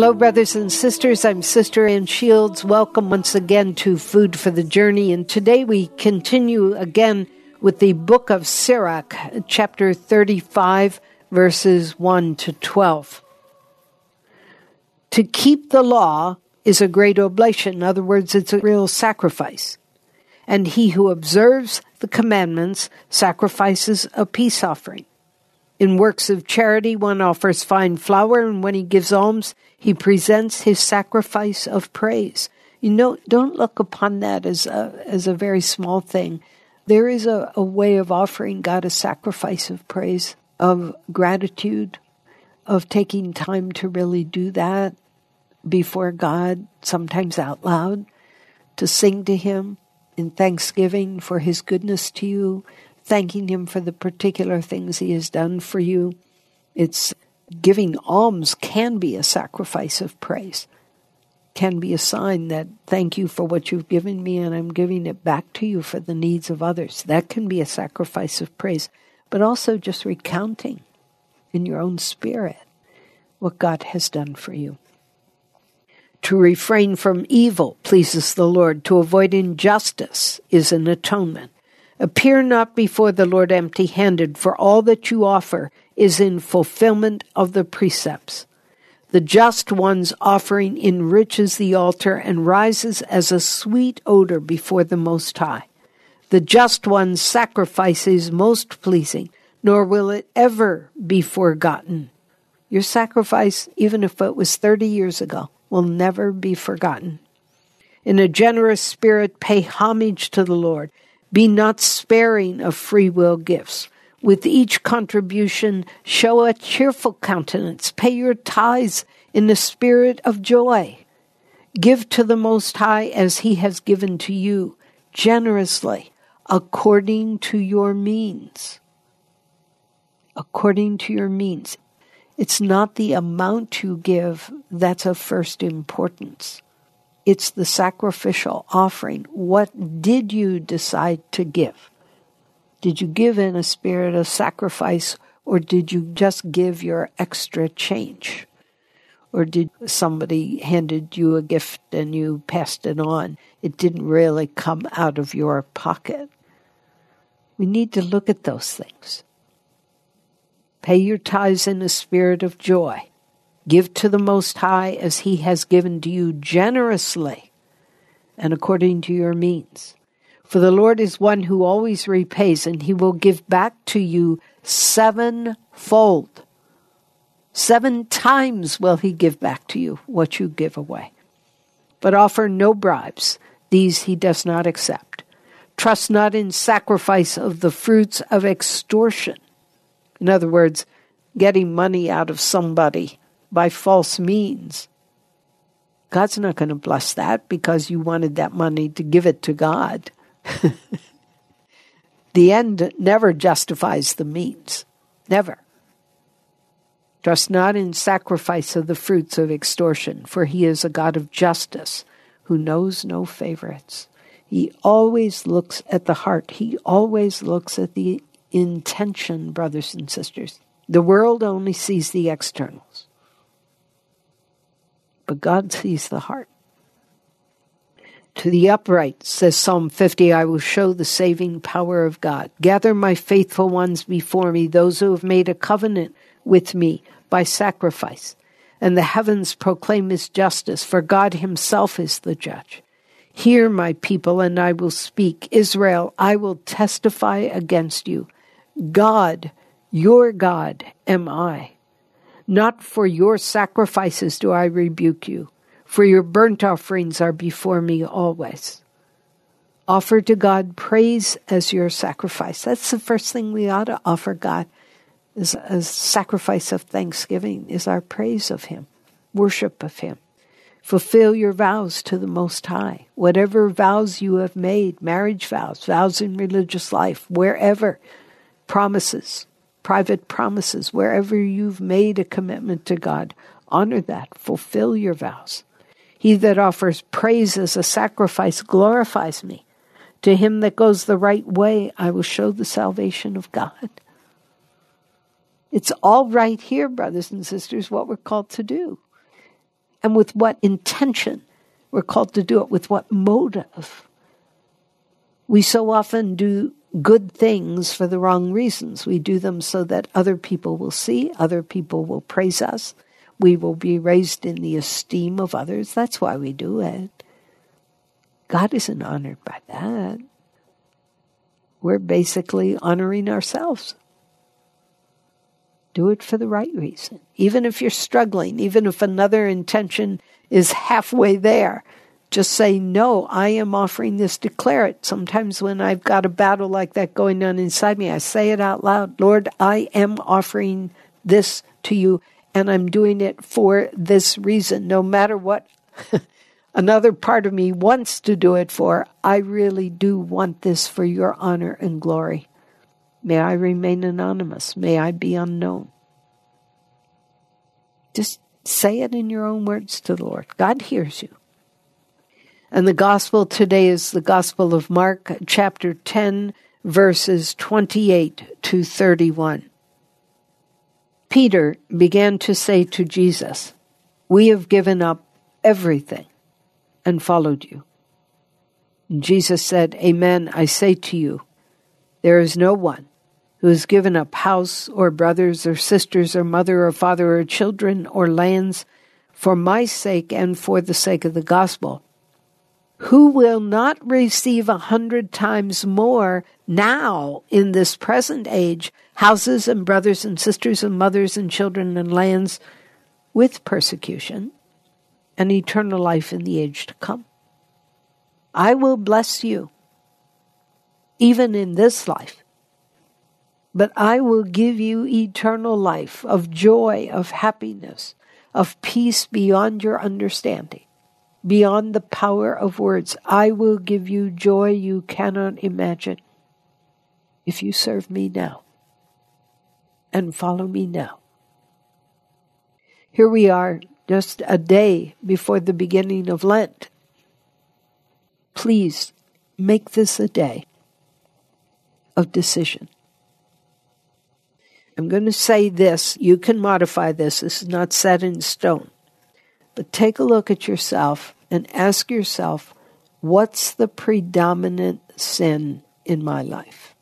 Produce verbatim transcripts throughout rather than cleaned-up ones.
Hello, brothers and sisters. I'm Sister Ann Shields. Welcome once again to Food for the Journey. And today we continue again with the book of Sirach, chapter thirty-five, verses one to twelve. To keep the law is a great oblation. In other words, it's a real sacrifice. And he who observes the commandments sacrifices a peace offering. In works of charity, one offers fine flour, and when he gives alms, he presents his sacrifice of praise. You know, don't look upon that as a, as a very small thing. There is a, a way of offering God a sacrifice of praise, of gratitude, of taking time to really do that before God, sometimes out loud, to sing to Him in thanksgiving for His goodness to you, thanking Him for the particular things He has done for you. It's giving alms can be a sacrifice of praise, can be a sign that thank you for what you've given me and I'm giving it back to you for the needs of others. That can be a sacrifice of praise, but also just recounting in your own spirit what God has done for you. To refrain from evil pleases the Lord. To avoid injustice is an atonement. Appear not before the Lord empty-handed, for all that you offer is in fulfillment of the precepts. The just one's offering enriches the altar and rises as a sweet odor before the Most High. The just one's sacrifice is most pleasing, nor will it ever be forgotten. Your sacrifice, even if it was thirty years ago, will never be forgotten. In a generous spirit, pay homage to the Lord. Be not sparing of free will gifts. With each contribution, show a cheerful countenance. Pay your tithes in the spirit of joy. Give to the Most High as He has given to you, generously, according to your means. According to your means. It's not the amount you give that's of first importance. It's the sacrificial offering. What did you decide to give? Did you give in a spirit of sacrifice, or did you just give your extra change? Or did somebody handed you a gift and you passed it on? It didn't really come out of your pocket. We need to look at those things. Pay your tithes in a spirit of joy. Give to the Most High as He has given to you generously and according to your means. For the Lord is one who always repays, and He will give back to you sevenfold. Seven times will He give back to you what you give away. But offer no bribes. These He does not accept. Trust not in sacrifice of the fruits of extortion. In other words, getting money out of somebody by false means. God's not going to bless that because you wanted that money to give it to God. The end never justifies the means. Never. Trust not in sacrifice of the fruits of extortion, for He is a God of justice who knows no favorites. He always looks at the heart. He always looks at the intention, brothers and sisters. The world only sees the externals, but God sees the heart. To the upright, says Psalm fifty, I will show the saving power of God. Gather my faithful ones before me, those who have made a covenant with me by sacrifice. And the heavens proclaim His justice, for God Himself is the judge. Hear, my people, and I will speak. Israel, I will testify against you. God, your God, am I. Not for your sacrifices do I rebuke you, for your burnt offerings are before me always. Offer to God praise as your sacrifice. That's the first thing we ought to offer God, is a sacrifice of thanksgiving, is our praise of Him, worship of Him. Fulfill your vows to the Most High. Whatever vows you have made, marriage vows, vows in religious life, wherever, promises, private promises, wherever you've made a commitment to God, honor that, fulfill your vows. He that offers praise as a sacrifice glorifies me. To him that goes the right way, I will show the salvation of God. It's all right here, brothers and sisters, what we're called to do. and with what intention. We're called to do it with what motive. We so often do good things for the wrong reasons. We do them so that other people will see, other people will praise us. We will be raised in the esteem of others. That's why we do it. God isn't honored by that. We're basically honoring ourselves. Do it for the right reason. Even if you're struggling, even if another intention is halfway there, just say, no, I am offering this. Declare it. Sometimes when I've got a battle like that going on inside me, I say it out loud. Lord, I am offering this to you, and I'm doing it for this reason. No matter what another part of me wants to do it for, I really do want this for your honor and glory. May I remain anonymous. May I be unknown. Just say it in your own words to the Lord. God hears you. And the gospel today is the Gospel of Mark, chapter ten, verses twenty-eight to thirty-one. Peter began to say to Jesus, "We have given up everything and followed you." And Jesus said, "Amen, I say to you, there is no one who has given up house or brothers or sisters or mother or father or children or lands for my sake and for the sake of the gospel, who will not receive a hundred times more now in this present age, houses and brothers and sisters and mothers and children and lands with persecution and eternal life in the age to come. I will bless you, even in this life, but I will give you eternal life of joy, of happiness, of peace beyond your understanding. Beyond the power of words, I will give you joy you cannot imagine if you serve me now and follow me now." Here we are, just a day before the beginning of Lent. Please make this a day of decision. I'm going to say this. You can modify this. This is not set in stone. But take a look at yourself and ask yourself, what's the predominant sin in my life?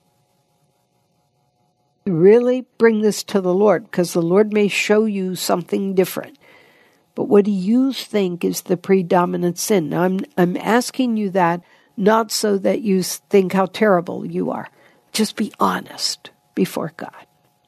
Really bring this to the Lord, because the Lord may show you something different. But what do you think is the predominant sin? Now, I'm, I'm asking you that not so that you think how terrible you are. Just be honest before God.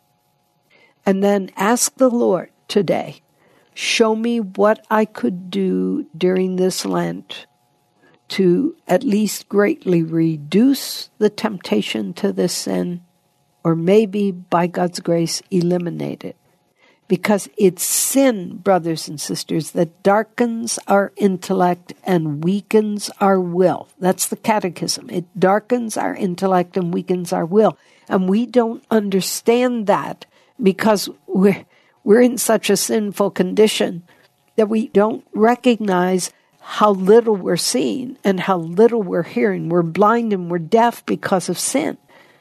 And then ask the Lord today, show me what I could do during this Lent to at least greatly reduce the temptation to this sin, or maybe, by God's grace, eliminate it. Because it's sin, brothers and sisters, that darkens our intellect and weakens our will. That's the catechism. It darkens our intellect and weakens our will. And we don't understand that because we're We're in such a sinful condition that we don't recognize how little we're seeing and how little we're hearing. We're blind and we're deaf because of sin.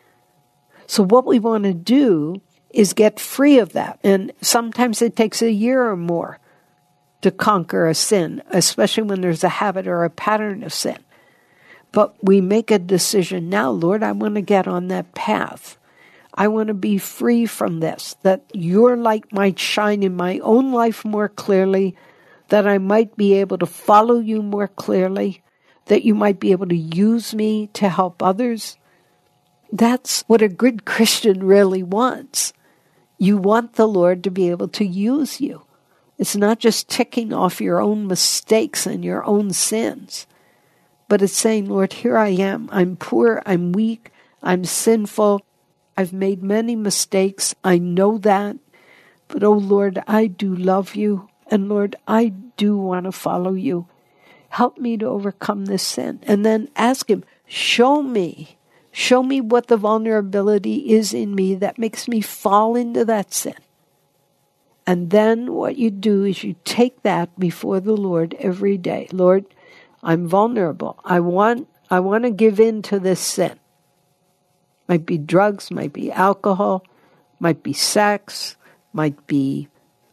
So what we want to do is get free of that. And sometimes it takes a year or more to conquer a sin, especially when there's a habit or a pattern of sin. But we make a decision now, Lord, I want to get on that path. I want to be free from this, that your light might shine in my own life more clearly, that I might be able to follow you more clearly, that you might be able to use me to help others. That's what a good Christian really wants. You want the Lord to be able to use you. It's not just ticking off your own mistakes and your own sins, but it's saying, Lord, here I am. I'm poor, I'm weak, I'm sinful. I've made many mistakes. I know that. But, oh, Lord, I do love you. And, Lord, I do want to follow you. Help me to overcome this sin. And then ask him, show me. Show me what the vulnerability is in me that makes me fall into that sin. And then what you do is you take that before the Lord every day. Lord, I'm vulnerable. I want, I want to give in to this sin. Might be drugs, might be alcohol, might be sex, might be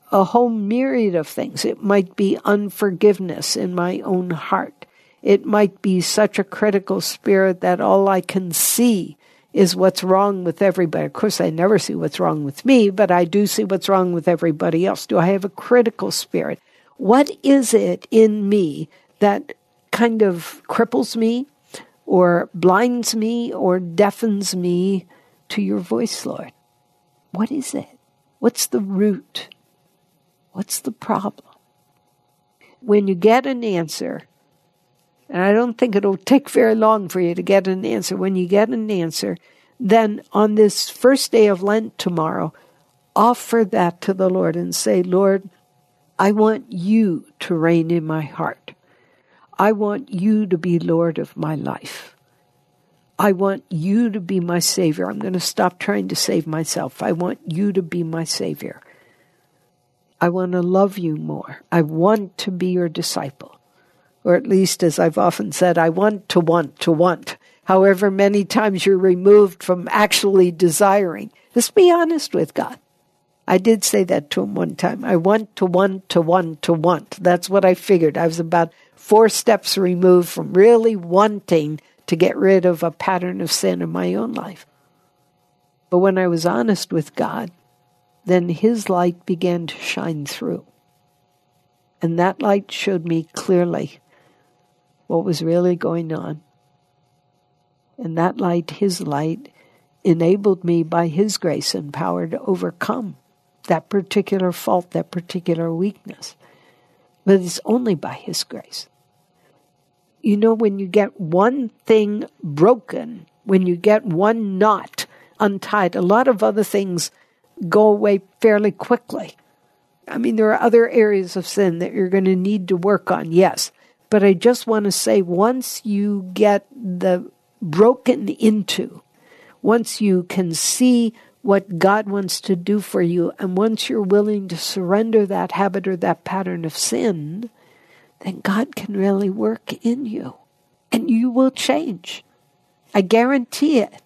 a whole myriad of things. It might be unforgiveness in my own heart. It might be such a critical spirit that all I can see is what's wrong with everybody. Of course, I never see what's wrong with me, but I do see what's wrong with everybody else. Do I have a critical spirit? What is it in me that kind of cripples me or blinds me or deafens me to your voice, Lord? What is it? What's the root? What's the problem? When you get an answer, and I don't think it'll take very long for you to get an answer, when you get an answer, then on this first day of Lent tomorrow, offer that to the Lord and say, Lord, I want you to reign in my heart. I want you to be Lord of my life. I want you to be my Savior. I'm going to stop trying to save myself. I want you to be my Savior. I want to love you more. I want to be your disciple. Or at least, as I've often said, I want to want to want. However many times you're removed from actually desiring. Just be honest with God. I did say that to him one time. I want to want to want to want. That's what I figured. I was about four steps removed from really wanting to get rid of a pattern of sin in my own life. But when I was honest with God, then his light began to shine through. And that light showed me clearly what was really going on. And that light, his light, enabled me by his grace and power to overcome that particular fault, that particular weakness. But it's only by his grace. You know, when you get one thing broken, when you get one knot untied, a lot of other things go away fairly quickly. I mean, there are other areas of sin that you're going to need to work on, yes. But I just want to say, once you get the broken into, once you can see what God wants to do for you, and once you're willing to surrender that habit or that pattern of sin, then God can really work in you. And you will change. I guarantee it.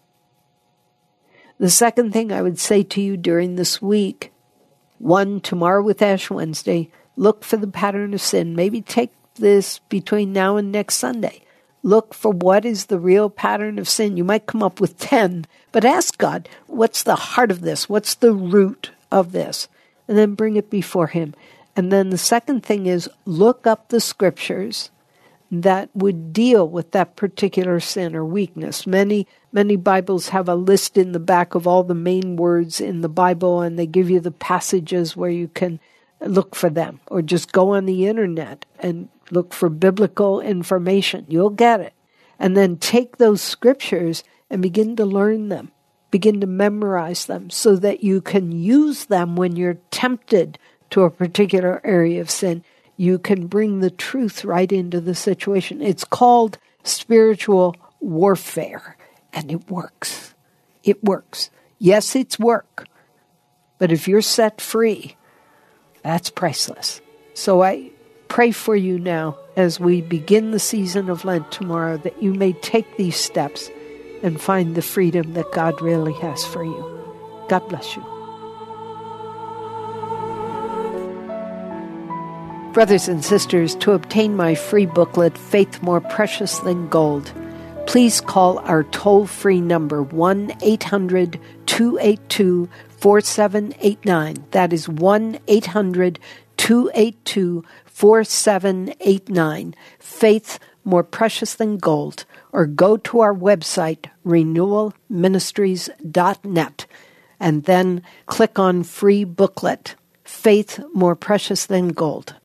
The second thing I would say to you during this week, one, tomorrow with Ash Wednesday, look for the pattern of sin. Maybe take this between now and next Sunday. Look for what is the real pattern of sin. You might come up with ten, but ask God, what's the heart of this? What's the root of this? And then bring it before him. And then the second thing is look up the scriptures that would deal with that particular sin or weakness. Many, many Bibles have a list in the back of all the main words in the Bible, and they give you the passages where you can look for them. Or just go on the internet and look for biblical information. You'll get it. And then take those scriptures and begin to learn them. Begin to memorize them so that you can use them when you're tempted to a particular area of sin. You can bring the truth right into the situation. It's called spiritual warfare, and it works. It works. Yes, it's work, but if you're set free, that's priceless. So I pray for you now as we begin the season of Lent tomorrow that you may take these steps and find the freedom that God really has for you. God bless you. Brothers and sisters, to obtain my free booklet, Faith More Precious Than Gold, please call our toll-free number, one eight hundred two eight two four seven eight nine. That is one eight hundred two eight two four seven eight nine. Faith More Precious Than Gold. Or go to our website, renewal ministries dot net, and then click on free booklet, Faith More Precious Than Gold.